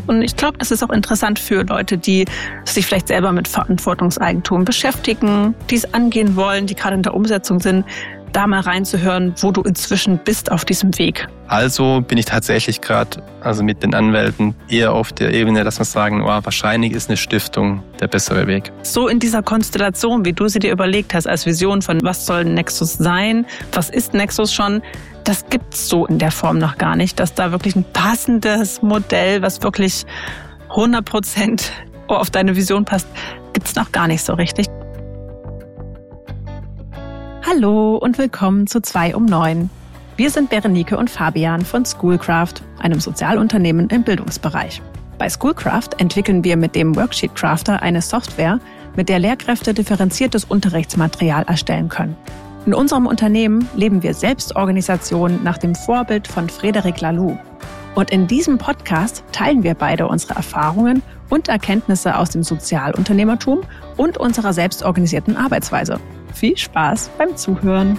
Und ich glaube, das ist auch interessant für Leute, die sich vielleicht selber mit Verantwortungseigentum beschäftigen, die es angehen wollen, die gerade in der Umsetzung sind, da mal reinzuhören, wo du inzwischen bist auf diesem Weg. Also bin ich tatsächlich gerade mit den Anwälten eher auf der Ebene, dass wir sagen, wahrscheinlich ist eine Stiftung der bessere Weg. So in dieser Konstellation, wie du sie dir überlegt hast, als Vision von was soll Nexus sein, was ist Nexus schon, das gibt's so in der Form noch gar nicht, dass da wirklich ein passendes Modell, was wirklich 100% auf deine Vision passt, gibt's noch gar nicht so richtig. Hallo und willkommen zu 2 um 9. Wir sind Berenike und Fabian von Schoolcraft, einem Sozialunternehmen im Bildungsbereich. Bei Schoolcraft entwickeln wir mit dem Worksheet Crafter eine Software, mit der Lehrkräfte differenziertes Unterrichtsmaterial erstellen können. In unserem Unternehmen leben wir Selbstorganisation nach dem Vorbild von Frédéric Laloux. Und in diesem Podcast teilen wir beide unsere Erfahrungen und Erkenntnisse aus dem Sozialunternehmertum und unserer selbstorganisierten Arbeitsweise. Viel Spaß beim Zuhören.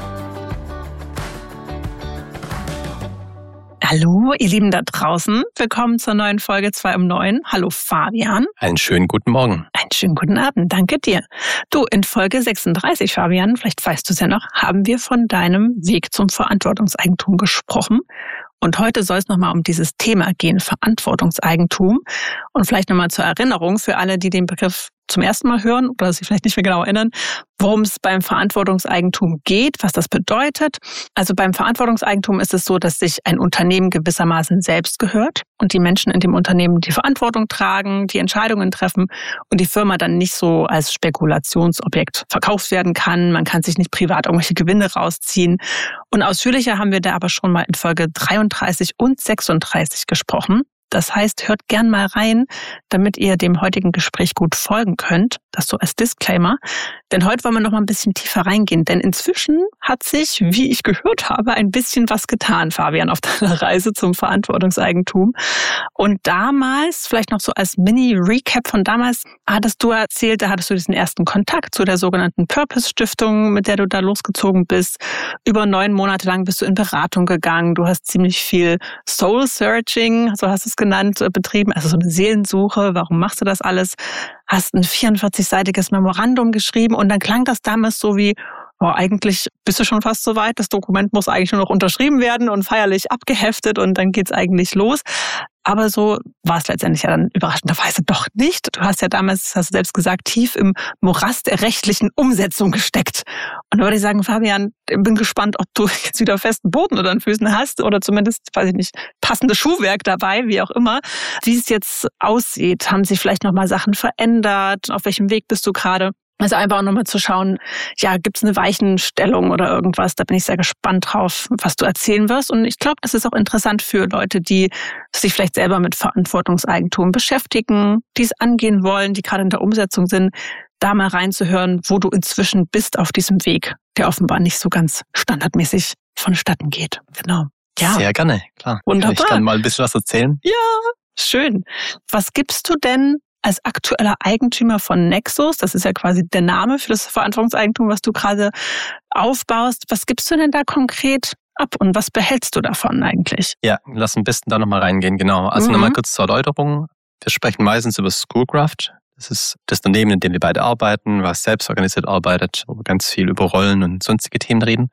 Hallo, ihr Lieben da draußen. Willkommen zur neuen Folge 2 um 9. Hallo Fabian. Einen schönen guten Morgen. Einen schönen guten Abend, danke dir. Du, in Folge 36, Fabian, vielleicht weißt du es ja noch, haben wir von deinem Weg zum Verantwortungseigentum gesprochen. Und heute soll es nochmal um dieses Thema gehen, Verantwortungseigentum. Und vielleicht nochmal zur Erinnerung für alle, die den Begriff zum ersten Mal hören oder sich vielleicht nicht mehr genau erinnern, worum es beim Verantwortungseigentum geht, was das bedeutet. Also beim Verantwortungseigentum ist es so, dass sich ein Unternehmen gewissermaßen selbst gehört und die Menschen in dem Unternehmen die Verantwortung tragen, die Entscheidungen treffen und die Firma dann nicht so als Spekulationsobjekt verkauft werden kann. Man kann sich nicht privat irgendwelche Gewinne rausziehen. Und ausführlicher haben wir da aber schon mal in Folge 33 und 36 gesprochen. Das heißt, hört gern mal rein, damit ihr dem heutigen Gespräch gut folgen könnt. Das so als Disclaimer. Denn heute wollen wir noch mal ein bisschen tiefer reingehen. Denn inzwischen hat sich, wie ich gehört habe, ein bisschen was getan, Fabian, auf deiner Reise zum Verantwortungseigentum. Und damals, vielleicht noch so als Mini-Recap von damals, hattest du erzählt, da hattest du diesen ersten Kontakt zu der sogenannten Purpose-Stiftung, mit der du da losgezogen bist. Über 9 Monate lang bist du in Beratung gegangen. Du hast ziemlich viel Soul-Searching, so hast du es genannt, betrieben. Also so eine Seelensuche. Warum machst du das alles? Hast ein 44-seitiges Memorandum geschrieben und dann klang das damals so wie, eigentlich bist du schon fast so weit, das Dokument muss eigentlich nur noch unterschrieben werden und feierlich abgeheftet und dann geht's eigentlich los. Aber so war es letztendlich ja dann überraschenderweise doch nicht. Du hast ja damals, hast du selbst gesagt, tief im Morast der rechtlichen Umsetzung gesteckt. Und da würde ich sagen, Fabian, bin gespannt, ob du jetzt wieder festen Boden unter den Füßen hast oder zumindest, weiß ich nicht, passendes Schuhwerk dabei, wie auch immer. Wie es jetzt aussieht, haben sich vielleicht nochmal Sachen verändert? Auf welchem Weg bist du gerade? Also einfach auch nochmal zu schauen, gibt es eine Weichenstellung oder irgendwas? Da bin ich sehr gespannt drauf, was du erzählen wirst. Und ich glaube, das ist auch interessant für Leute, die sich vielleicht selber mit Verantwortungseigentum beschäftigen, die es angehen wollen, die gerade in der Umsetzung sind, da mal reinzuhören, wo du inzwischen bist auf diesem Weg, der offenbar nicht so ganz standardmäßig vonstatten geht. Genau. Ja. Sehr gerne, klar. Wunderbar. Kann ich dann mal ein bisschen was erzählen? Ja, schön. Was gibst du denn als aktueller Eigentümer von Nexus, das ist ja quasi der Name für das Verantwortungseigentum, was du gerade aufbaust, was gibst du denn da konkret ab und was behältst du davon eigentlich? Ja, lass am besten da nochmal reingehen, genau. Also nochmal kurz zur Erläuterung. Wir sprechen meistens über Schoolcraft. Das ist das Unternehmen, in dem wir beide arbeiten, was selbstorganisiert arbeitet, wo wir ganz viel über Rollen und sonstige Themen reden.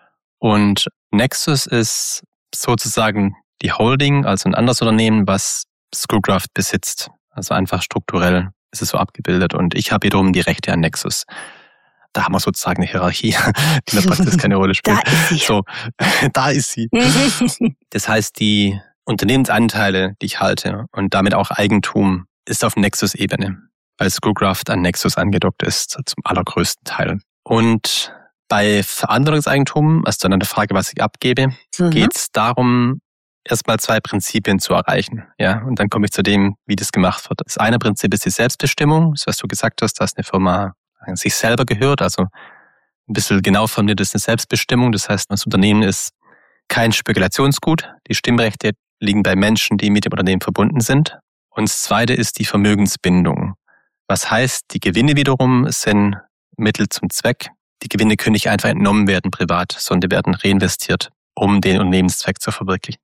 Und Nexus ist sozusagen die Holding, also ein anderes Unternehmen, was Schoolcraft besitzt. Also einfach strukturell ist es so abgebildet. Und ich habe wiederum die Rechte an Nexus. Da haben wir sozusagen eine Hierarchie, die mir praktisch keine Rolle spielt. Da ist sie. So, da ist sie. Das heißt, die Unternehmensanteile, die ich halte und damit auch Eigentum, ist auf Nexus-Ebene, weil Schoolcraft an Nexus angedockt ist, zum allergrößten Teil. Und bei Verantwortungseigentum, also dann an der Frage, was ich abgebe, geht es darum, erstmal 2 Prinzipien zu erreichen. Ja, und dann komme ich zu dem, wie das gemacht wird. Das eine Prinzip ist die Selbstbestimmung, das was du gesagt hast, dass eine Firma an sich selber gehört. Also ein bisschen genau formuliert ist eine Selbstbestimmung. Das heißt, das Unternehmen ist kein Spekulationsgut. Die Stimmrechte liegen bei Menschen, die mit dem Unternehmen verbunden sind. Und das zweite ist die Vermögensbindung. Was heißt, die Gewinne wiederum sind Mittel zum Zweck. Die Gewinne können nicht einfach entnommen werden privat, sondern die werden reinvestiert, um den Unternehmenszweck zu verwirklichen.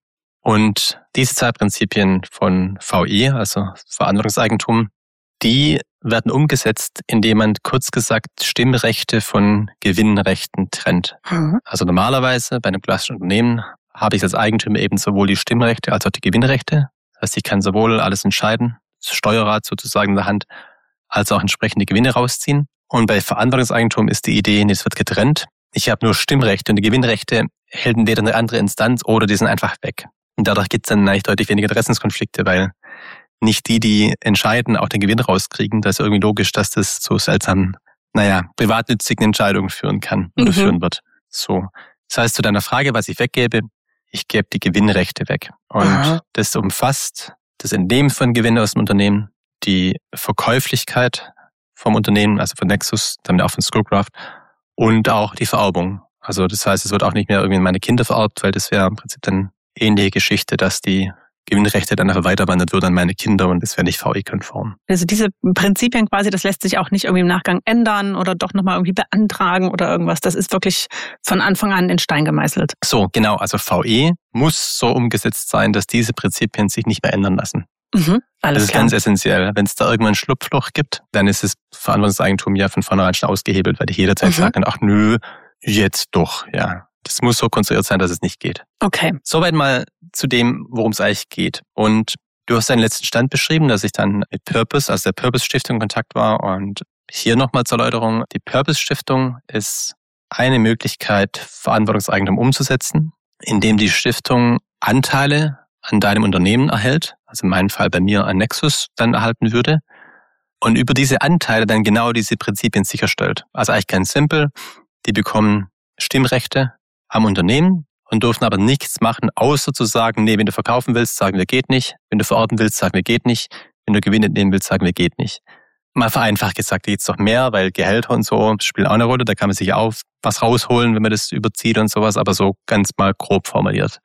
Und diese 2 Prinzipien von VE, also Verantwortungseigentum, die werden umgesetzt, indem man kurz gesagt Stimmrechte von Gewinnrechten trennt. Also normalerweise bei einem klassischen Unternehmen habe ich als Eigentümer eben sowohl die Stimmrechte als auch die Gewinnrechte. Das heißt, ich kann sowohl alles entscheiden, das Steuerrad sozusagen in der Hand, als auch entsprechende Gewinne rausziehen. Und bei Verantwortungseigentum ist die Idee, es wird getrennt. Ich habe nur Stimmrechte und die Gewinnrechte hält entweder eine andere Instanz oder die sind einfach weg. Und dadurch gibt es dann eigentlich deutlich weniger Interessenskonflikte, weil nicht die entscheiden, auch den Gewinn rauskriegen. Das ist irgendwie logisch, dass das zu seltsamen, privatnützigen Entscheidungen führen kann oder führen wird. So. Das heißt, zu deiner Frage, was ich weggebe, ich gebe die Gewinnrechte weg. Und das umfasst das Entnehmen von Gewinnen aus dem Unternehmen, die Verkäuflichkeit vom Unternehmen, also von Nexus, damit auch von Schoolcraft, und auch die Vererbung. Also das heißt, es wird auch nicht mehr irgendwie an meine Kinder vererbt, weil das wäre im Prinzip dann ähnliche Geschichte, dass die Gewinnrechte dann nachher weiterwandert würden an meine Kinder und das wäre nicht VE-konform. Also diese Prinzipien quasi, das lässt sich auch nicht irgendwie im Nachgang ändern oder doch nochmal irgendwie beantragen oder irgendwas. Das ist wirklich von Anfang an in Stein gemeißelt. So, genau. Also VE muss so umgesetzt sein, dass diese Prinzipien sich nicht mehr ändern lassen. Alles das ist klar. Ganz essentiell. Wenn es da irgendwann ein Schlupfloch gibt, dann ist das Verantwortungseigentum ja von vornherein schon ausgehebelt, weil ich jederzeit sagen kann, ach nö, jetzt doch, ja. Das muss so konstruiert sein, dass es nicht geht. Okay. Soweit mal zu dem, worum es eigentlich geht. Und du hast deinen letzten Stand beschrieben, dass ich dann mit Purpose, also der Purpose-Stiftung in Kontakt war. Und hier nochmal zur Erläuterung. Die Purpose-Stiftung ist eine Möglichkeit, Verantwortungseigentum umzusetzen, indem die Stiftung Anteile an deinem Unternehmen erhält, also in meinem Fall bei mir an Nexus dann erhalten würde, und über diese Anteile dann genau diese Prinzipien sicherstellt. Also eigentlich ganz simpel, die bekommen Stimmrechte am Unternehmen und dürfen aber nichts machen, außer zu sagen, nee, wenn du verkaufen willst, sagen wir geht nicht, wenn du verorten willst, sagen wir geht nicht, wenn du Gewinn entnehmen willst, sagen wir geht nicht. Mal vereinfacht gesagt, da geht's doch mehr, weil Gehälter und so spielen auch eine Rolle, da kann man sich auch was rausholen, wenn man das überzieht und sowas, aber so ganz mal grob formuliert.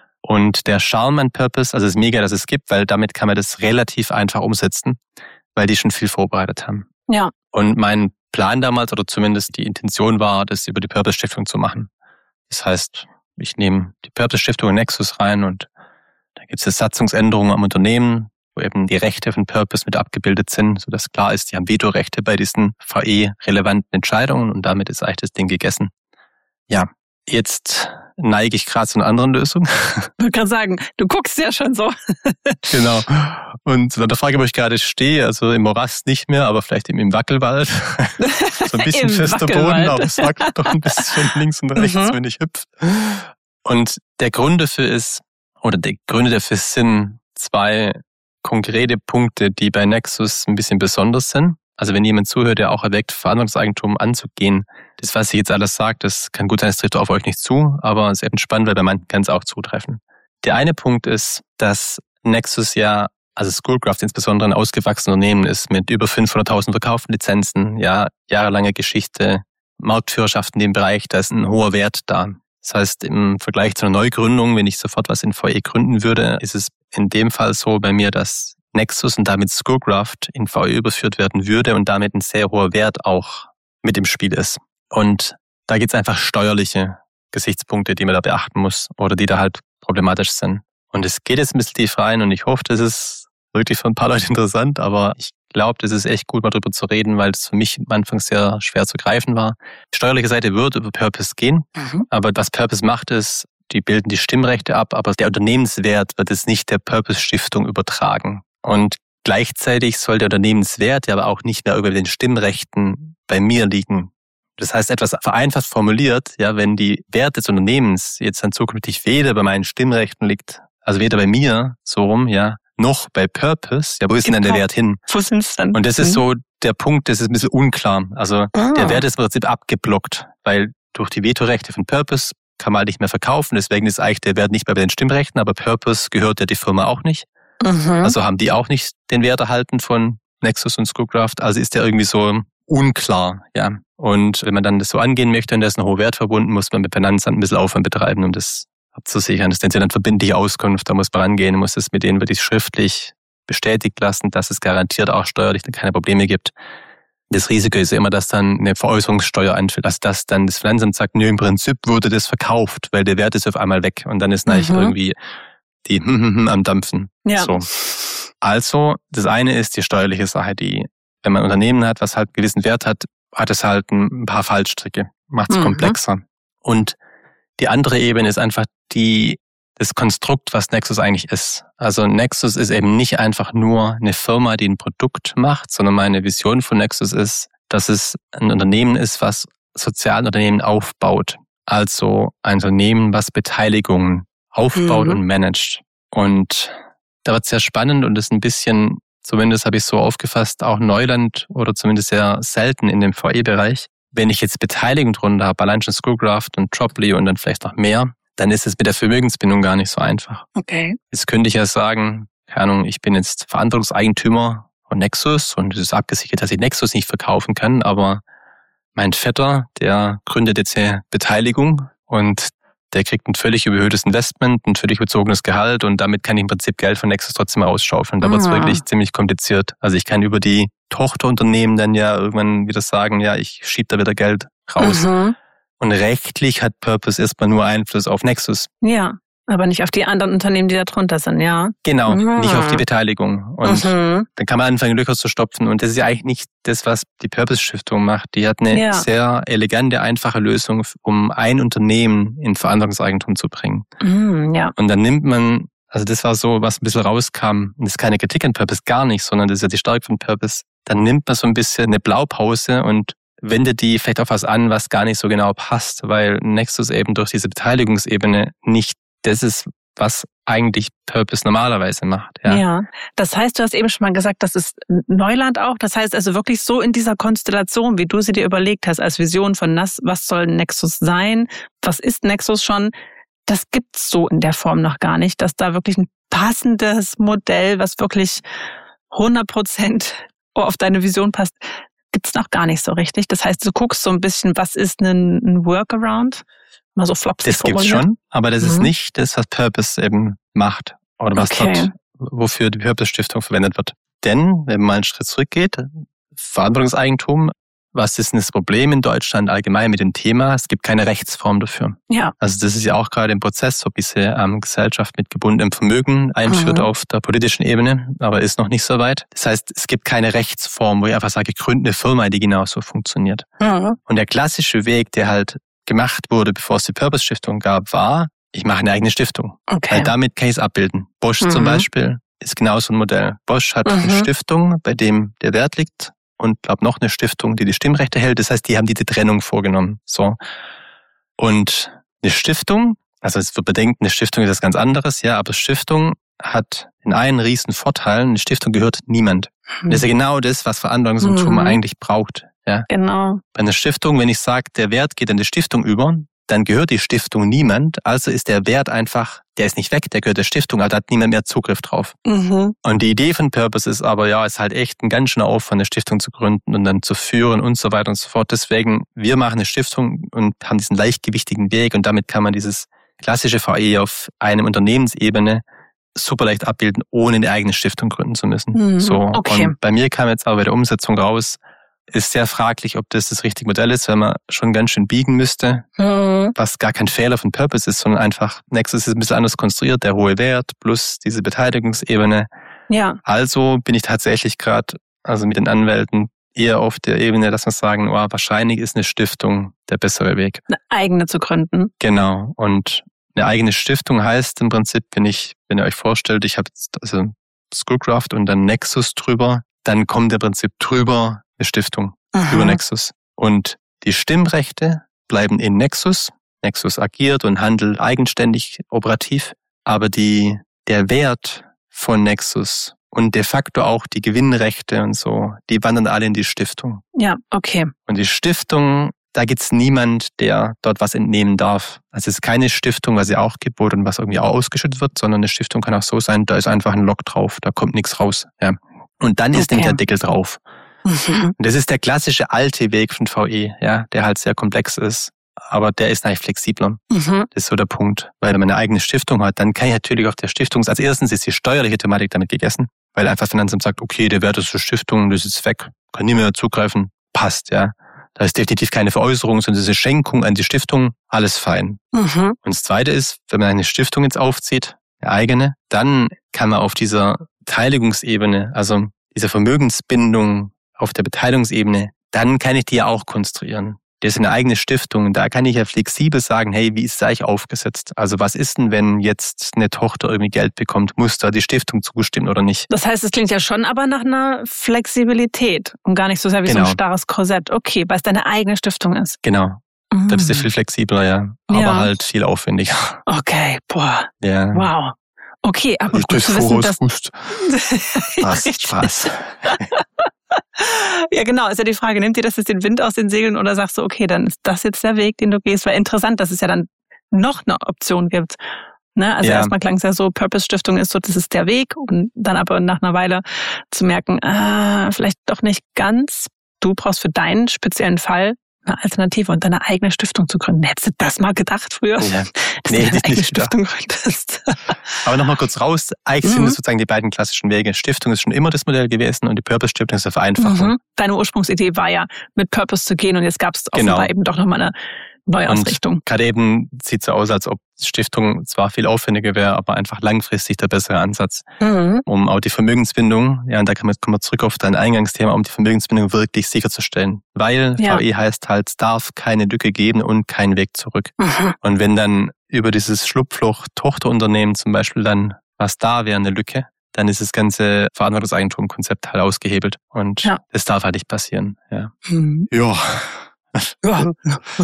Und der Charme an Purpose, also es ist mega, dass es gibt, weil damit kann man das relativ einfach umsetzen, weil die schon viel vorbereitet haben. Ja. Und mein Plan damals, oder zumindest die Intention war, das über die Purpose-Stiftung zu machen. Das heißt, ich nehme die Purpose-Stiftung in Nexus rein und da gibt es Satzungsänderungen am Unternehmen, wo eben die Rechte von Purpose mit abgebildet sind, sodass klar ist, die haben Vetorechte bei diesen VE-relevanten Entscheidungen und damit ist eigentlich das Ding gegessen. Ja, jetzt neige ich gerade zu einer anderen Lösung. Ich wollte gerade sagen, du guckst ja schon so. Genau. Und zu der Frage, wo ich gerade stehe, also im Morast nicht mehr, aber vielleicht im Wackelwald. So ein bisschen fester Boden, aber es wackelt doch ein bisschen links und rechts, wenn ich hüpfe. Und der Grund dafür ist, oder die Gründe dafür sind 2 konkrete Punkte, die bei Nexus ein bisschen besonders sind. Also wenn jemand zuhört, der auch erwägt, Verantwortungseigentum anzugehen, das, was ich jetzt alles sage, das kann gut sein, es trifft auf euch nicht zu, aber es ist eben spannend, weil bei manchen kann es auch zutreffen. Der eine Punkt ist, dass Nexus ja, also Schoolcraft insbesondere ein ausgewachsenes Unternehmen ist mit über 500.000 verkauften Lizenzen, ja, jahrelange Geschichte, Marktführerschaft in dem Bereich, da ist ein hoher Wert da. Das heißt, im Vergleich zu einer Neugründung, wenn ich sofort was in VE gründen würde, ist es in dem Fall so bei mir, dass Nexus und damit Schoolcraft in VE überführt werden würde und damit ein sehr hoher Wert auch mit im Spiel ist. Und da gibt es einfach steuerliche Gesichtspunkte, die man da beachten muss oder die da halt problematisch sind. Und es geht jetzt ein bisschen tief rein und ich hoffe, das ist wirklich für ein paar Leute interessant, aber ich glaube, das ist echt gut, mal drüber zu reden, weil es für mich am Anfang sehr schwer zu greifen war. Die steuerliche Seite wird über Purpose gehen, aber was Purpose macht ist, die bilden die Stimmrechte ab, aber der Unternehmenswert wird es nicht der Purpose-Stiftung übertragen. Und gleichzeitig soll der Unternehmenswert ja aber auch nicht mehr über den Stimmrechten bei mir liegen. Das heißt, etwas vereinfacht formuliert, ja, wenn die Werte des Unternehmens jetzt dann zukünftig weder bei meinen Stimmrechten liegt, also weder bei mir, so rum, ja, noch bei Purpose, ja, wo ist denn dann der Wert hin? Wo sind's dann? Und das ist so der Punkt, das ist ein bisschen unklar. Also der Wert ist im Prinzip abgeblockt, weil durch die Vetorechte von Purpose kann man halt nicht mehr verkaufen, deswegen ist eigentlich der Wert nicht mehr bei den Stimmrechten, aber Purpose gehört ja die Firma auch nicht. Also haben die auch nicht den Wert erhalten von Nexus und Schoolcraft, also ist der irgendwie so unklar, ja. Und wenn man dann das so angehen möchte und da ist ein hoher Wert verbunden, muss man mit Finanzamt ein bisschen Aufwand betreiben, um das abzusichern. Das nennt sich dann verbindliche Auskunft, da muss man rangehen, muss es mit denen wirklich schriftlich bestätigt lassen, dass es garantiert auch steuerlich dann keine Probleme gibt. Das Risiko ist immer, dass dann eine Veräußerungssteuer anfällt, dass das dann das Finanzamt sagt, nö, im Prinzip wurde das verkauft, weil der Wert ist auf einmal weg und dann ist eigentlich irgendwie die am Dampfen. Ja. So. Also, das eine ist die steuerliche Sache, die, wenn man ein Unternehmen hat, was halt einen gewissen Wert hat, hat es halt ein paar Fallstricke, macht es komplexer. Und die andere Ebene ist einfach das Konstrukt, was Nexus eigentlich ist. Also Nexus ist eben nicht einfach nur eine Firma, die ein Produkt macht, sondern meine Vision von Nexus ist, dass es ein Unternehmen ist, was Sozialunternehmen aufbaut. Also ein Unternehmen, was Beteiligungen aufbaut und managt. Und da wird es sehr spannend und ist ein bisschen, zumindest habe ich so aufgefasst, auch Neuland oder zumindest sehr selten in dem VE-Bereich. Wenn ich jetzt Beteiligung drunter habe, allein schon Schoolcraft und Droply und dann vielleicht noch mehr, dann ist es mit der Vermögensbindung gar nicht so einfach. Okay. Jetzt könnte ich ja sagen, keine Ahnung, ich bin jetzt Verantwortungseigentümer von Nexus und es ist abgesichert, dass ich Nexus nicht verkaufen kann, aber mein Vetter, der gründet jetzt eine Beteiligung und der kriegt ein völlig überhöhtes Investment, ein völlig bezogenes Gehalt und damit kann ich im Prinzip Geld von Nexus trotzdem rausschaufeln. Da wird es wirklich ziemlich kompliziert. Also ich kann über die Tochterunternehmen dann ja irgendwann wieder sagen, ja, ich schiebe da wieder Geld raus. Und rechtlich hat Purpose erstmal nur Einfluss auf Nexus. Ja, aber nicht auf die anderen Unternehmen, die da drunter sind, ja. Genau, nicht auf die Beteiligung. Und dann kann man anfangen, Löcher zu stopfen. Und das ist ja eigentlich nicht das, was die Purpose-Stiftung macht. Die hat eine sehr elegante, einfache Lösung, um ein Unternehmen in Verantwortungseigentum zu bringen. Ja. Und dann nimmt man, also das war so, was ein bisschen rauskam, und das ist keine Kritik an Purpose, gar nicht, sondern das ist ja die Stärke von Purpose. Dann nimmt man so ein bisschen eine Blaupause und wendet die vielleicht auf was an, was gar nicht so genau passt, weil Nexus eben durch diese Beteiligungsebene nicht das ist, was eigentlich Purpose normalerweise macht. Ja, das heißt, du hast eben schon mal gesagt, das ist Neuland auch. Das heißt also wirklich so in dieser Konstellation, wie du sie dir überlegt hast, als Vision von was soll Nexus sein, was ist Nexus schon, das gibt's so in der Form noch gar nicht, dass da wirklich ein passendes Modell, was wirklich 100% auf deine Vision passt, gibt's noch gar nicht so richtig. Das heißt, du guckst so ein bisschen, was ist ein Workaround? Mal so flopsig das gibt's schon, aber das ist nicht das, was Purpose eben macht oder was dort, wofür die Purpose-Stiftung verwendet wird. Denn, wenn man mal einen Schritt zurückgeht, Verantwortungseigentum, was ist denn das Problem in Deutschland allgemein mit dem Thema? Es gibt keine Rechtsform dafür. Ja. Also das ist ja auch gerade im Prozess, so wie sie Gesellschaft mit gebundenem Vermögen einführt auf der politischen Ebene, aber ist noch nicht so weit. Das heißt, es gibt keine Rechtsform, wo ich einfach sage, gründe eine Firma, die genauso funktioniert. Und der klassische Weg, der halt gemacht wurde, bevor es die Purpose-Stiftung gab, war, ich mache eine eigene Stiftung. Okay. Weil damit kann ich es abbilden. Bosch zum Beispiel ist genauso ein Modell. Bosch hat eine Stiftung, bei dem der Wert liegt und glaube noch eine Stiftung, die Stimmrechte hält. Das heißt, die haben diese Trennung vorgenommen. So. Und eine Stiftung, also es wird bedenken, eine Stiftung ist was ganz anderes, ja, aber Stiftung hat in einen riesen Vorteil, eine Stiftung gehört niemand. Das ist ja genau das, was Verantwortungseigentum eigentlich braucht. Ja. Genau. Bei einer Stiftung, wenn ich sage, der Wert geht an die Stiftung über, dann gehört die Stiftung niemand. Also ist der Wert einfach, der ist nicht weg, der gehört der Stiftung, aber da hat niemand mehr Zugriff drauf. Und die Idee von Purpose ist aber, ja, ist halt echt ein ganz schöner Aufwand, eine Stiftung zu gründen und dann zu führen und so weiter und so fort. Deswegen, wir machen eine Stiftung und haben diesen leichtgewichtigen Weg und damit kann man dieses klassische VE auf einem Unternehmensebene super leicht abbilden, ohne eine eigene Stiftung gründen zu müssen. So. Okay. Und bei mir kam jetzt aber bei der Umsetzung raus, ist sehr fraglich, ob das richtige Modell ist, weil man schon ganz schön biegen müsste, was gar kein Fehler von Purpose ist, sondern einfach, Nexus ist ein bisschen anders konstruiert, der hohe Wert plus diese Beteiligungsebene. Ja. Also bin ich tatsächlich gerade, also mit den Anwälten, eher auf der Ebene, dass wir sagen, oh, wahrscheinlich ist eine Stiftung der bessere Weg. Eine eigene zu gründen. Genau. Und eine eigene Stiftung heißt im Prinzip, wenn ihr euch vorstellt, ich habe jetzt also Schoolcraft und dann Nexus drüber, dann kommt im Prinzip drüber eine Stiftung über Nexus. Und die Stimmrechte bleiben in Nexus. Nexus agiert und handelt eigenständig operativ. Aber der Wert von Nexus und de facto auch die Gewinnrechte und so, die wandern alle in die Stiftung. Ja, okay. Und die Stiftung, da gibt's niemand, der dort was entnehmen darf. Also es ist keine Stiftung, was es auch gibt, wo dann was irgendwie auch ausgeschüttet wird, sondern eine Stiftung kann auch so sein, da ist einfach ein Log drauf, da kommt nichts raus. Ja. Und dann ist nämlich der Deckel drauf. Und das ist der klassische alte Weg von VE, ja, der halt sehr komplex ist, aber der ist eigentlich flexibler. Das ist so der Punkt. Weil wenn man eine eigene Stiftung hat, dann kann ich natürlich auf der Stiftung, als erstens ist die steuerliche Thematik damit gegessen, weil einfach Finanzamt sagt, okay, der Wert ist für Stiftung, das ist weg, kann nie mehr zugreifen, passt, ja. Da ist definitiv keine Veräußerung, sondern es ist eine Schenkung an die Stiftung, alles fein. Und das Zweite ist, wenn man eine Stiftung jetzt aufzieht, eigene. Dann kann man auf dieser Beteiligungsebene, also dieser Vermögensbindung auf der Beteiligungsebene, dann kann ich die ja auch konstruieren. Das ist eine eigene Stiftung. Da kann ich ja flexibel sagen, hey, wie ist es eigentlich aufgesetzt? Also was ist denn, wenn jetzt eine Tochter irgendwie Geld bekommt? Muss da die Stiftung zustimmen oder nicht? Das heißt, es klingt ja schon aber nach einer Flexibilität und gar nicht so sehr wie so ein starres Korsett. Okay, weil es deine eigene Stiftung ist. Genau. Da bist du viel flexibler, ja. Aber halt viel aufwendiger. Okay, boah. Ja. Wow. Okay, aber ich gut zu wissen, dass... Was? Ja, genau, ist ja die Frage, nimmt dir das jetzt den Wind aus den Segeln oder sagst du, okay, dann ist das jetzt der Weg, den du gehst? Weil interessant, dass es ja dann noch eine Option gibt. Ne? Also erstmal klang es ja so, Purpose-Stiftung ist so, das ist der Weg und dann aber nach einer Weile zu merken, vielleicht doch nicht ganz. Du brauchst für deinen speziellen Fall eine Alternative und deine eigene Stiftung zu gründen. Hättest du das mal gedacht früher? Ja. Dass du deine eigene Stiftung gründest? Aber nochmal kurz raus. Eigentlich sind es sozusagen die beiden klassischen Wege. Stiftung ist schon immer das Modell gewesen und die Purpose-Stiftung ist eine Vereinfachung. Deine Ursprungsidee war ja, mit Purpose zu gehen und jetzt gab es offenbar eben doch nochmal eine Neuausrichtung. Und gerade eben sieht es so aus, als ob Stiftung zwar viel aufwendiger wäre, aber einfach langfristig der bessere Ansatz. Um auch die Vermögensbindung, ja, und da kommen wir zurück auf dein Eingangsthema, um die Vermögensbindung wirklich sicherzustellen. Weil VE heißt halt, es darf keine Lücke geben und keinen Weg zurück. Und wenn dann über dieses Schlupfloch Tochterunternehmen zum Beispiel dann was da wäre, eine Lücke, dann ist das ganze Verantwortungseigentum-Konzept halt ausgehebelt. Und das darf halt nicht passieren. Ja. Ja.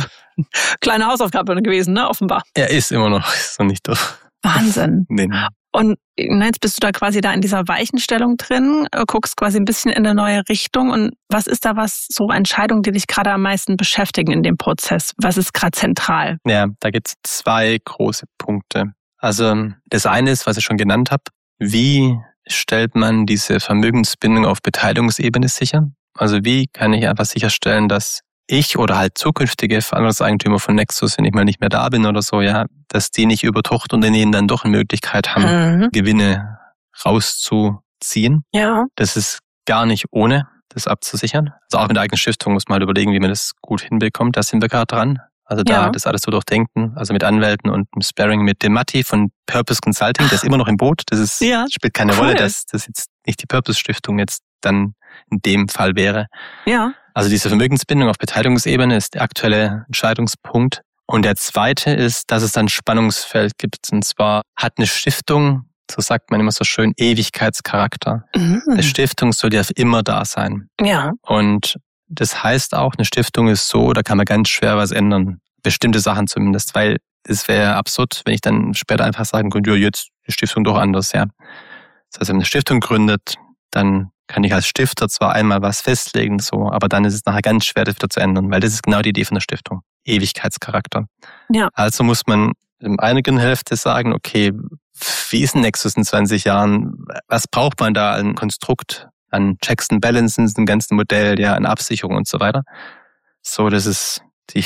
Kleine Hausaufgabe gewesen, ne? Offenbar. Er ist immer noch nicht durch. Wahnsinn. Nee. Und jetzt bist du da quasi da in dieser Weichenstellung drin, guckst quasi ein bisschen in eine neue Richtung. Und was ist da so Entscheidungen, die dich gerade am meisten beschäftigen in dem Prozess? Was ist gerade zentral? Ja, da gibt es 2 große Punkte. Also das eine ist, was ich schon genannt habe, wie stellt man diese Vermögensbindung auf Beteiligungsebene sicher? Also wie kann ich einfach sicherstellen, dass ich oder halt zukünftige Verantwortungseigentümer von Nexus, wenn ich mal nicht mehr da bin oder so, ja, dass die nicht über Tochterunternehmen dann doch eine Möglichkeit haben, Gewinne rauszuziehen. Ja. Das ist gar nicht ohne, das abzusichern. Also auch mit der eigenen Stiftung muss man halt überlegen, wie man das gut hinbekommt. Da sind wir gerade dran. Also da das alles so durchdenken, also mit Anwälten und einem Sparring mit dem Matti von Purpose Consulting, der ist immer noch im Boot. Das ist spielt keine Rolle, dass das jetzt nicht die Purpose Stiftung jetzt dann in dem Fall wäre. Ja. Also diese Vermögensbindung auf Beteiligungsebene ist der aktuelle Entscheidungspunkt. Und der zweite ist, dass es dann Spannungsfeld gibt. Und zwar hat eine Stiftung, so sagt man immer so schön, Ewigkeitscharakter. Eine Stiftung soll ja immer da sein. Ja. Und das heißt auch, eine Stiftung ist so, da kann man ganz schwer was ändern. Bestimmte Sachen zumindest, weil es wäre absurd, wenn ich dann später einfach sagen könnte, ja, jetzt die Stiftung doch anders, ja. Das heißt, wenn eine Stiftung gründet, dann kann ich als Stifter zwar einmal was festlegen, so, aber dann ist es nachher ganz schwer, das wieder zu ändern, weil das ist genau die Idee von der Stiftung. Ewigkeitscharakter. Ja. Also muss man in einigen Hälfte sagen, okay, wie ist ein Nexus in 20 Jahren? Was braucht man da an Konstrukt, an Checks and Balances, im ganzen Modell, ja, an Absicherung und so weiter? So, das ist die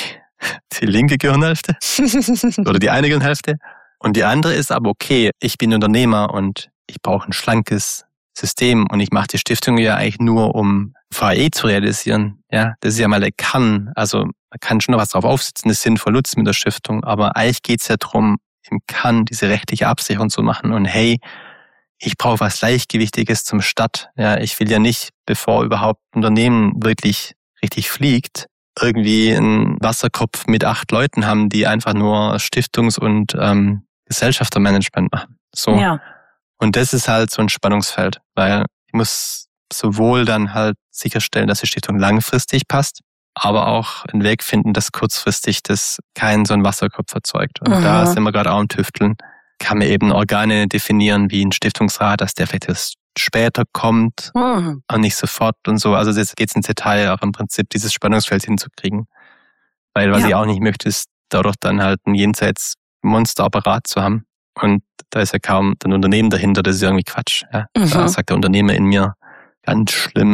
linke Gehirnhälfte oder die eine Gehirnhälfte. Und die andere ist aber, okay, ich bin Unternehmer und ich brauche ein schlankes System und ich mache die Stiftung ja eigentlich nur, um VE zu realisieren. Ja, das ist ja mal der Kern. Also man kann schon noch was drauf aufsetzen, das ist sinnvoll nutzen mit der Stiftung, aber eigentlich geht's ja darum, im Kern diese rechtliche Absicherung zu machen. Und hey, ich brauche was Leichtgewichtiges zum Start. Ja, ich will ja nicht, bevor überhaupt ein Unternehmen wirklich richtig fliegt, irgendwie einen Wasserkopf mit 8 Leuten haben, die einfach nur Stiftungs- und Gesellschaftermanagement machen. So. Ja. Und das ist halt so ein Spannungsfeld, weil ich muss sowohl dann halt sicherstellen, dass die Stiftung langfristig passt, aber auch einen Weg finden, dass kurzfristig das keinen so einen Wasserkopf erzeugt. Und da sind wir gerade auch am Tüfteln. Kann man eben Organe definieren wie ein Stiftungsrat, dass der vielleicht erst später kommt und nicht sofort und so. Also jetzt geht's ins Detail, auch im Prinzip dieses Spannungsfeld hinzukriegen. Weil was ich auch nicht möchte, ist dadurch dann halt ein jenseits Monsterapparat zu haben. Und da ist ja kaum ein Unternehmen dahinter, das ist irgendwie Quatsch. Ja? Da sagt der Unternehmer in mir, ganz schlimm,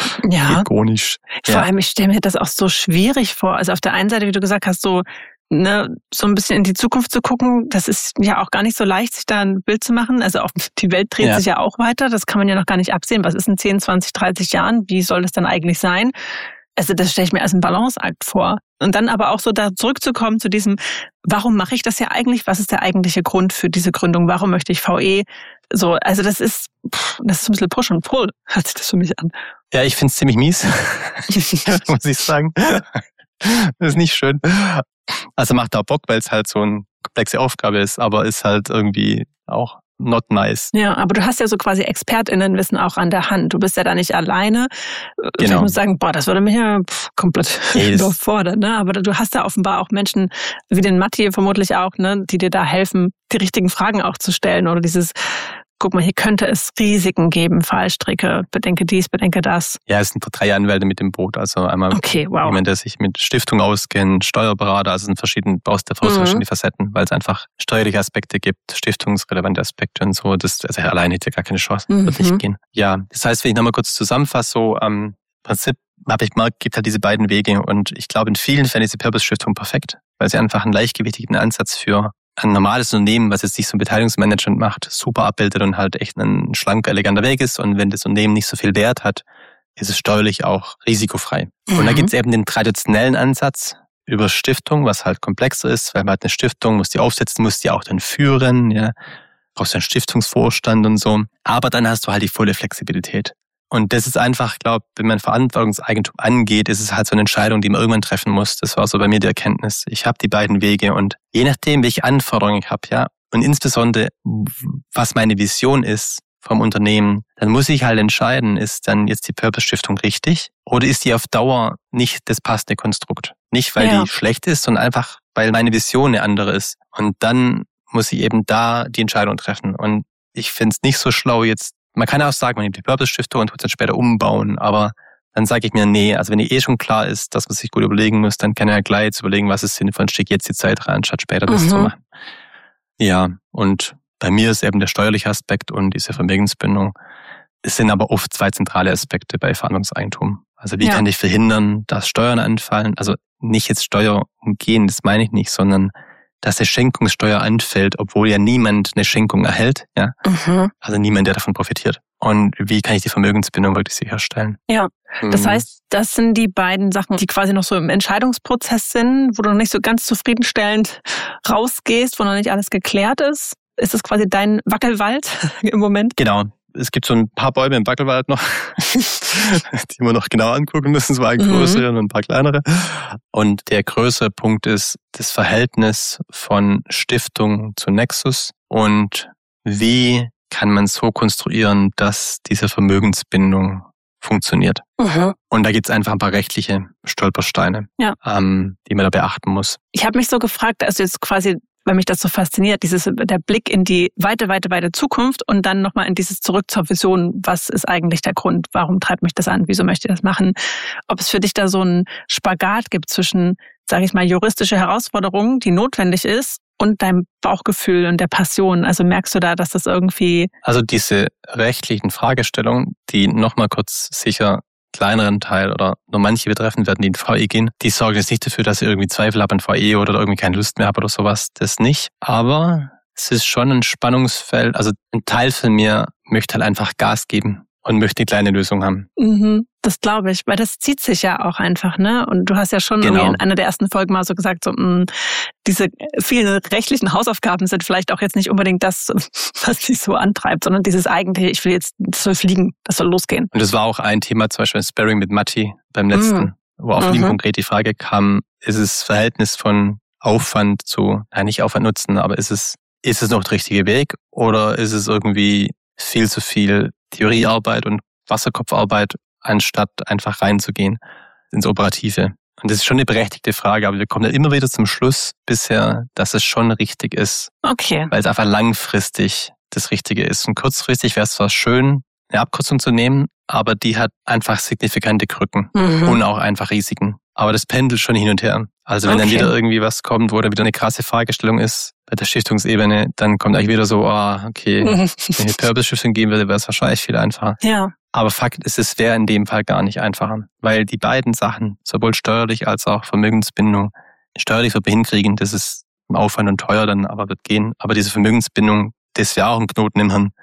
ikonisch. Vor allem, ich stelle mir das auch so schwierig vor. Also auf der einen Seite, wie du gesagt hast, so ein bisschen in die Zukunft zu gucken, das ist ja auch gar nicht so leicht, sich da ein Bild zu machen. Also auch die Welt dreht sich ja auch weiter, das kann man ja noch gar nicht absehen. Was ist in 10, 20, 30 Jahren? Wie soll das dann eigentlich sein? Also das stelle ich mir als einen Balanceakt vor. Und dann aber auch so da zurückzukommen zu diesem, warum mache ich das ja eigentlich? Was ist der eigentliche Grund für diese Gründung? Warum möchte ich VE? So, also das ist ein bisschen Push und Pull, hört sich das für mich an. Ja, ich finde es ziemlich mies, muss ich sagen. Das ist nicht schön. Also macht auch Bock, weil es halt so eine komplexe Aufgabe ist, aber ist halt irgendwie auch not nice. Ja, aber du hast ja so quasi ExpertInnenwissen auch an der Hand. Du bist ja da nicht alleine. Genau. Ich muss sagen, das würde mich ja komplett überfordern, ne? Aber du hast da offenbar auch Menschen, wie den Matti vermutlich auch, ne, die dir da helfen, die richtigen Fragen auch zu stellen oder dieses, guck mal, hier könnte es Risiken geben, Fallstricke, bedenke dies, bedenke das. Ja, es sind 3 Anwälte mit dem Boot. Also einmal jemand, der sich mit Stiftung auskennt, Steuerberater, also sind verschiedene Facetten, weil es einfach steuerliche Aspekte gibt, stiftungsrelevante Aspekte und so. Also allein hätte gar keine Chance, wird nicht gehen. Ja, das heißt, wenn ich nochmal kurz zusammenfasse, so am Prinzip habe ich gemerkt, gibt halt diese beiden Wege und ich glaube, in vielen Fällen ist die Purpose-Stiftung perfekt, weil sie einfach einen leichtgewichtigen Ansatz für ein normales Unternehmen, was jetzt nicht so ein Beteiligungsmanagement macht, super abbildet und halt echt ein schlanker, eleganter Weg ist. Und wenn das Unternehmen nicht so viel Wert hat, ist es steuerlich auch risikofrei. Und da gibt es eben den traditionellen Ansatz über Stiftung, was halt komplexer ist, weil man hat eine Stiftung, muss die aufsetzen, muss die auch dann führen, ja, brauchst du einen Stiftungsvorstand und so. Aber dann hast du halt die volle Flexibilität. Und das ist einfach, glaube ich, wenn man Verantwortungseigentum angeht, ist es halt so eine Entscheidung, die man irgendwann treffen muss. Das war so bei mir die Erkenntnis. Ich habe die beiden Wege und je nachdem, welche Anforderungen ich habe, ja, und insbesondere, was meine Vision ist vom Unternehmen, dann muss ich halt entscheiden, ist dann jetzt die Purpose-Stiftung richtig oder ist die auf Dauer nicht das passende Konstrukt? Nicht, weil die schlecht ist, sondern einfach, weil meine Vision eine andere ist. Und dann muss ich eben da die Entscheidung treffen. Und ich finde es nicht so schlau jetzt. Man kann auch sagen, man nimmt die Purpose-Stiftung und tut es dann später umbauen, aber dann sage ich mir, nee, also wenn schon klar ist, dass man sich gut überlegen muss, dann kann ich ja gleich jetzt überlegen, was ist sinnvoll, stecke jetzt die Zeit rein, statt später das zu machen. Ja, und bei mir ist eben der steuerliche Aspekt und diese Vermögensbindung. Es sind aber oft 2 zentrale Aspekte bei Verhandlungseigentum. Also wie kann ich verhindern, dass Steuern anfallen? Also nicht jetzt Steuer umgehen, das meine ich nicht, sondern dass eine Schenkungssteuer anfällt, obwohl ja niemand eine Schenkung erhält, ja. Also niemand, der davon profitiert. Und wie kann ich die Vermögensbindung wirklich sicherstellen? Ja, das heißt, das sind die beiden Sachen, die quasi noch so im Entscheidungsprozess sind, wo du noch nicht so ganz zufriedenstellend rausgehst, wo noch nicht alles geklärt ist. Ist das quasi dein Wackelwald im Moment? Genau. Es gibt so ein paar Bäume im Wackelwald noch, die wir noch genau angucken müssen. Es war ein größere und ein paar kleinere. Und der größere Punkt ist das Verhältnis von Stiftung zu Nexus und wie kann man so konstruieren, dass diese Vermögensbindung funktioniert. Und da gibt es einfach ein paar rechtliche Stolpersteine, die man da beachten muss. Ich habe mich so gefragt, also jetzt quasi, weil mich das so fasziniert, der Blick in die weite Zukunft und dann nochmal in dieses Zurück zur Vision. Was ist eigentlich der Grund? Warum treibt mich das an? Wieso möchte ich das machen? Ob es für dich da so einen Spagat gibt zwischen, sage ich mal, juristische Herausforderungen, die notwendig ist, und deinem Bauchgefühl und der Passion. Also merkst du da, dass das irgendwie... Also diese rechtlichen Fragestellungen, die nochmal kurz sicher kleineren Teil oder nur manche betreffen werden, die in VE gehen, die sorgen jetzt nicht dafür, dass ich irgendwie Zweifel habe an VE oder irgendwie keine Lust mehr habe oder sowas. Das nicht. Aber es ist schon ein Spannungsfeld. Also ein Teil von mir möchte halt einfach Gas geben und möchte eine kleine Lösung haben. Das glaube ich, weil das zieht sich ja auch einfach, ne? Und du hast ja schon irgendwie in einer der ersten Folgen mal so gesagt, so diese vielen rechtlichen Hausaufgaben sind vielleicht auch jetzt nicht unbedingt das, was dich so antreibt, sondern dieses eigentliche, ich will jetzt, das soll fliegen, das soll losgehen. Und das war auch ein Thema, zum Beispiel Sparring mit Matti beim letzten, wo auf ihn konkret die Frage kam, ist es Verhältnis von Aufwand zu, nicht Aufwand nutzen, aber ist es noch der richtige Weg oder ist es irgendwie viel zu viel Theoriearbeit und Wasserkopfarbeit, anstatt einfach reinzugehen ins Operative? Und das ist schon eine berechtigte Frage, aber wir kommen dann immer wieder zum Schluss bisher, dass es schon richtig ist. Okay. Weil es einfach langfristig das Richtige ist. Und kurzfristig wäre es zwar schön, eine Abkürzung zu nehmen, aber die hat einfach signifikante Krücken und auch einfach Risiken. Aber das pendelt schon hin und her. Also wenn dann wieder irgendwie was kommt, wo da wieder eine krasse Fragestellung ist bei der Stiftungsebene, dann kommt eigentlich wieder so, okay, wenn ich eine Purpose-Stiftung geben würde, wäre es wahrscheinlich viel einfacher. Ja. Aber Fakt ist, es wäre in dem Fall gar nicht einfacher, weil die beiden Sachen, sowohl steuerlich als auch Vermögensbindung, steuerlich wird man hinkriegen, das ist Aufwand und teuer, dann aber wird gehen. Aber diese Vermögensbindung, das wäre auch ein Knoten im Hirn,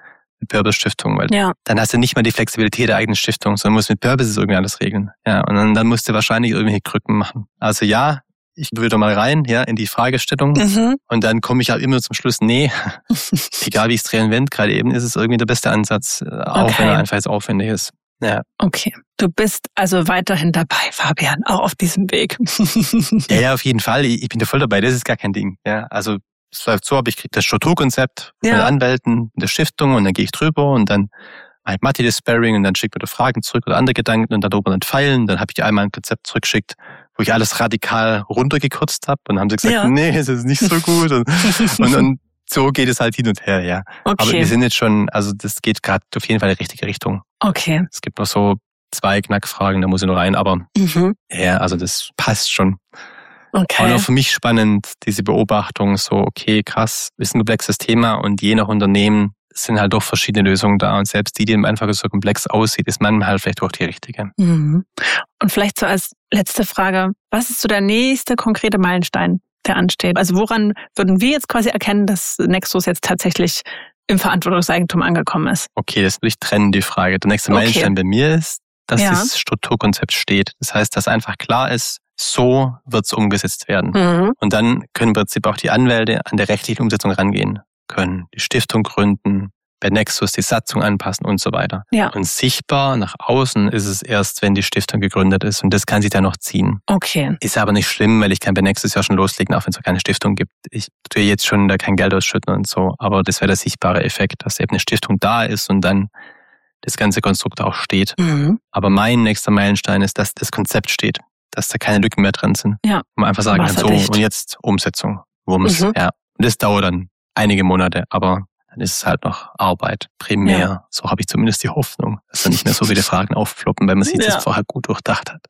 mit Purpose-Stiftung, weil dann hast du nicht mal die Flexibilität der eigenen Stiftung, sondern musst mit Purposes irgendwie alles regeln. Ja, und dann musst du wahrscheinlich irgendwelche Krücken machen. Also ja, ich will da mal rein, ja, in die Fragestellung. Und dann komme ich halt immer zum Schluss, nee, egal wie ich es drehen wende, gerade eben ist es irgendwie der beste Ansatz, auch wenn er einfach jetzt aufwendig ist. Ja. Okay. Du bist also weiterhin dabei, Fabian, auch auf diesem Weg. Ja, auf jeden Fall. Ich bin da voll dabei. Das ist gar kein Ding. Ja, also es läuft so ab, ich kriege das Strukturkonzept von den Anwälten der Stiftung und dann gehe ich drüber und dann halt Matti das Sparring und dann schickt mir da Fragen zurück oder andere Gedanken und dann darüber dann feilen. Dann habe ich einmal ein Konzept zurückgeschickt, wo ich alles radikal runtergekürzt habe und dann haben sie gesagt, nee, das ist nicht so gut. Und so geht es halt hin und her, ja. Okay. Aber wir sind jetzt schon, also das geht gerade auf jeden Fall in die richtige Richtung. Okay. Es gibt noch so 2 Knackfragen, da muss ich noch rein, aber ja, also das passt schon. Okay. Und auch für mich spannend, diese Beobachtung, so okay, krass, ist ein komplexes Thema und je nach Unternehmen sind halt doch verschiedene Lösungen da und selbst die einfach so komplex aussieht, ist manchmal halt vielleicht auch die richtige. Und vielleicht so als letzte Frage, was ist so der nächste konkrete Meilenstein, der ansteht? Also woran würden wir jetzt quasi erkennen, dass Nexus jetzt tatsächlich im Verantwortungseigentum angekommen ist? Okay, das will ich trennen, die Frage. Der nächste Meilenstein bei mir ist, dass das Strukturkonzept steht. Das heißt, dass einfach klar ist, so wird es umgesetzt werden. Und dann können im Prinzip auch die Anwälte an der rechtlichen Umsetzung rangehen können, die Stiftung gründen, bei Nexus die Satzung anpassen und so weiter. Ja. Und sichtbar nach außen ist es erst, wenn die Stiftung gegründet ist und das kann sich dann noch ziehen. Okay. Ist aber nicht schlimm, weil ich kann bei Nexus ja schon loslegen, auch wenn es noch keine Stiftung gibt. Ich tue jetzt schon da kein Geld ausschütten und so, aber das wäre der sichtbare Effekt, dass eben eine Stiftung da ist und dann das ganze Konstrukt auch steht. Aber mein nächster Meilenstein ist, dass das Konzept steht, dass da keine Lücken mehr drin sind. Ja. Und man einfach sagen kann, so und jetzt Umsetzung. Wumms. Ja. Und das dauert dann einige Monate, aber dann ist es halt noch Arbeit, primär. Ja. So habe ich zumindest die Hoffnung, dass da nicht mehr so viele Fragen aufploppen, weil man sich das vorher gut durchdacht hat.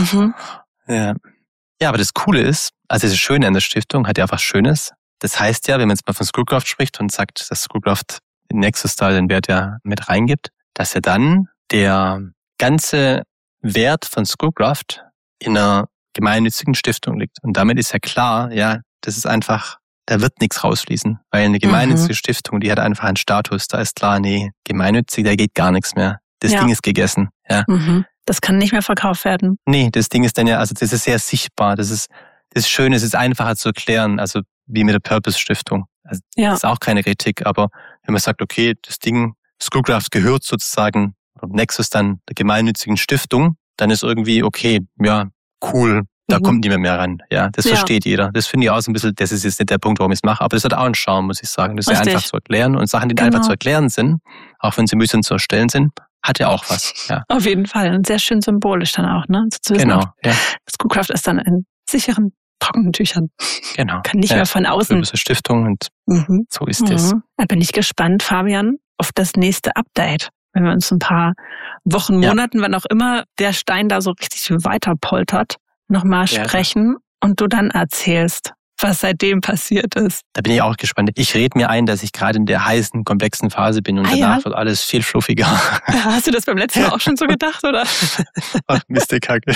Ja. Ja, aber das Coole ist, also das Schöne an der Stiftung hat ja was Schönes. Das heißt ja, wenn man jetzt mal von Schoolcraft spricht und sagt, dass Schoolcraft in Nexus da den Wert ja mit reingibt, dass ja dann der ganze Wert von Schoolcraft in einer gemeinnützigen Stiftung liegt. Und damit ist ja klar, ja, das ist einfach, da wird nichts rausfließen, weil eine gemeinnützige Stiftung, die hat einfach einen Status, da ist klar, nee, gemeinnützig, da geht gar nichts mehr. Das Ding ist gegessen. Ja. Das kann nicht mehr verkauft werden. Nee, das Ding ist dann ja, also das ist sehr sichtbar, das ist schön, es ist einfacher zu erklären, also wie mit der Purpose-Stiftung. Also das ist auch keine Kritik, aber wenn man sagt, okay, das Ding, Schoolcraft gehört sozusagen, Nexus dann der gemeinnützigen Stiftung, dann ist irgendwie, okay, ja, cool, da kommt niemand mehr ran. Ja, das versteht jeder. Das finde ich auch so ein bisschen, das ist jetzt nicht der Punkt, warum ich es mache, aber das hat auch einen Charme, muss ich sagen. Das ist ja einfach zu erklären und Sachen, die einfach zu erklären sind, auch wenn sie mühsam zu erstellen sind, hat ja auch was. Ja. Auf jeden Fall und sehr schön symbolisch dann auch, ne? So zu wissen, genau. Ja. Schoolcraft ist dann in sicheren, trockenen Tüchern. Genau. Kann nicht mehr von außen. Das ist eine Stiftung und so ist es. Da bin ich gespannt, Fabian, auf das nächste Update. Wenn wir uns ein paar Wochen, Monaten, wann auch immer der Stein da so richtig weiter poltert, nochmal sprechen und du dann erzählst, was seitdem passiert ist. Da bin ich auch gespannt. Ich rede mir ein, dass ich gerade in der heißen, komplexen Phase bin und danach wird alles viel fluffiger. Hast du das beim letzten Mal auch schon so gedacht, oder? Ach, Mist, die Kacke.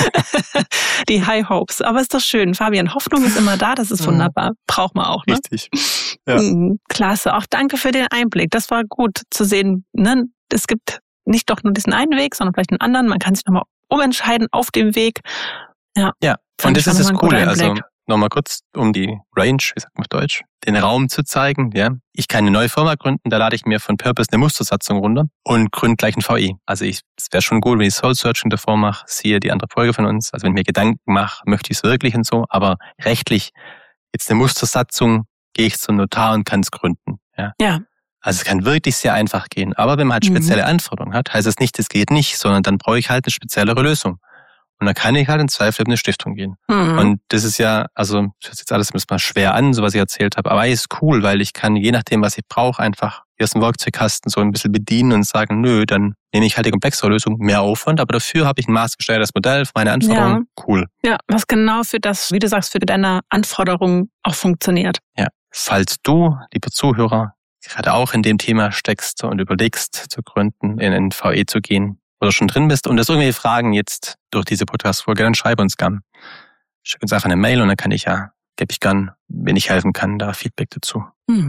Die High Hopes. Aber ist doch schön. Fabian, Hoffnung ist immer da, das ist wunderbar. Braucht man auch, ne? Richtig. Ja. Klasse. Auch danke für den Einblick. Das war gut zu sehen, ne? Es gibt nicht doch nur diesen einen Weg, sondern vielleicht einen anderen. Man kann sich nochmal umentscheiden auf dem Weg. Ja, und das ist das Coole. Also nochmal kurz, um die Range, wie sagt man auf Deutsch, den Raum zu zeigen. Ja, ich kann eine neue Firma gründen, da lade ich mir von Purpose eine Mustersatzung runter und gründe gleich ein VI. Also es wäre schon gut, wenn ich Soul-Searching davor mache, siehe die andere Folge von uns. Also wenn ich mir Gedanken mache, möchte ich es wirklich und so. Aber rechtlich, jetzt eine Mustersatzung, gehe ich zum Notar und kann es gründen. Ja. Also es kann wirklich sehr einfach gehen. Aber wenn man halt spezielle Anforderungen hat, heißt das nicht, es geht nicht, sondern dann brauche ich halt eine speziellere Lösung. Und dann kann ich halt in Zweifel in eine Stiftung gehen. Und das ist ja, also das hört sich jetzt alles mal schwer an, so was ich erzählt habe, aber ist cool, weil ich kann, je nachdem, was ich brauche, einfach erst einen Werkzeugkasten so ein bisschen bedienen und sagen, nö, dann nehme ich halt die komplexere Lösung, mehr Aufwand, aber dafür habe ich ein maßgestelltes Modell für meine Anforderungen. Ja. Cool. Ja, was genau für das, wie du sagst, für deine Anforderungen auch funktioniert. Ja, falls du, lieber Zuhörer, gerade auch in dem Thema steckst und überlegst zu gründen, in ein VE zu gehen oder schon drin bist und das irgendwelche Fragen jetzt durch diese Podcast-Folge, dann schreib uns gern. Schick uns einfach eine Mail und dann gebe ich gern, wenn ich helfen kann, da Feedback dazu.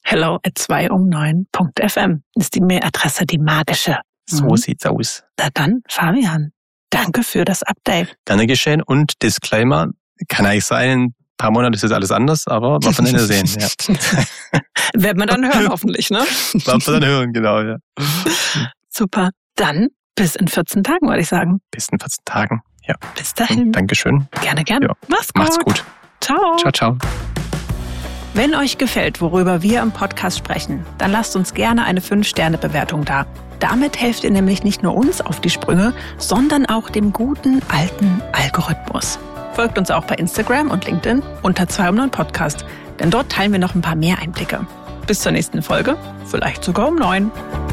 hello@2um9.fm ist die Mailadresse, die magische. So sieht's aus. Na dann, Fabian, danke für das Update. Gerne geschehen und Disclaimer, kann eigentlich sein, in ein paar Monaten ist das alles anders, aber wir werden es sehen. Ja. Werden wir dann hören, hoffentlich, ne? Werden wir dann hören, genau, ja. Super, dann bis in 14 Tagen, würde ich sagen. Bis in 14 Tagen, ja. Bis dahin. Dankeschön. Gerne, gerne. Ja. Macht's gut. Ciao. Ciao, ciao. Wenn euch gefällt, worüber wir im Podcast sprechen, dann lasst uns gerne eine 5-Sterne-Bewertung da. Damit helft ihr nämlich nicht nur uns auf die Sprünge, sondern auch dem guten alten Algorithmus. Folgt uns auch bei Instagram und LinkedIn unter 2um9 Podcast, denn dort teilen wir noch ein paar mehr Einblicke. Bis zur nächsten Folge, vielleicht sogar um 9.